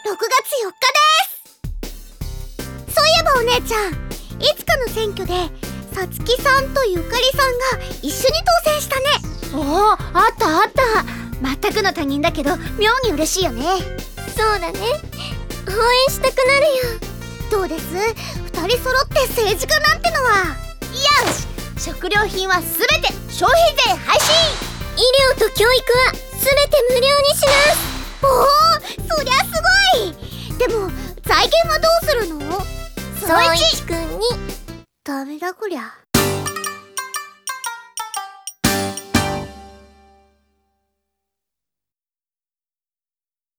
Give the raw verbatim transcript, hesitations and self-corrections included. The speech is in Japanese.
ろくがつよっかです。そういえばお姉ちゃん、いつかの選挙でさつきさんとゆかりさんが一緒に当選したね。 おお、あったあった。全くの他人だけど妙に嬉しいよね。 そうだね、応援したくなるよ。 どうです？二人揃って政治家なんてのは。 よし、食料品はすべて消費税廃止。 医療と教育はすべて無料にします。 おお、そりゃすごい。でも財源はどうするの？ そういちくんに。 ダメだこりゃ。